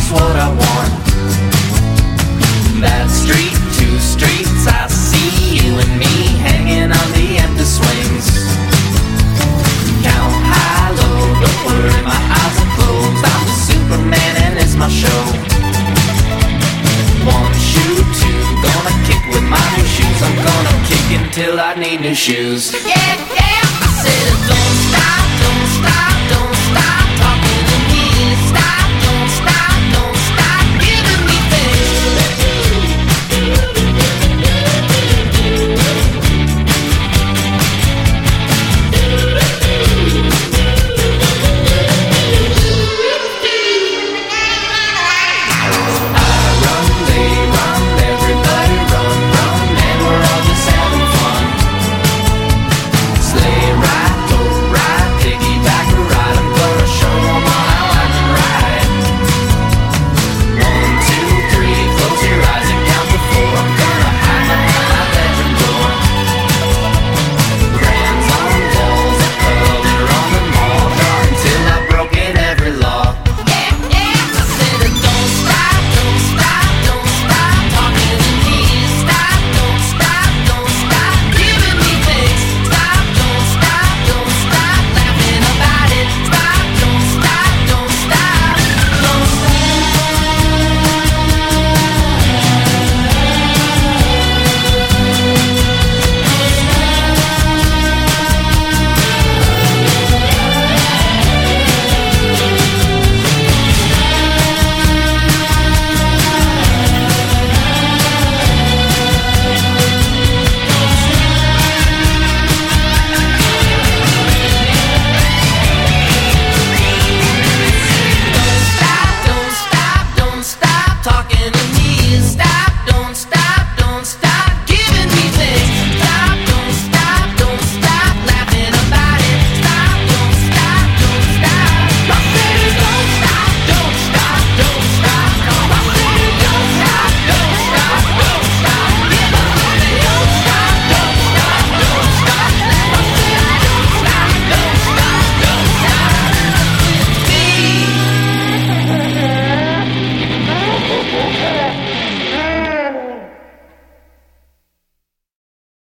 just what I want. That street, 2 streets, I see you and me hanging on the empty swings. Count high, low, don't worry, my eyes are closed. I'm the Superman and it's my show. 1 shoe, 2, gonna kick with my new shoes. I'm gonna kick until I need new shoes. Yeah.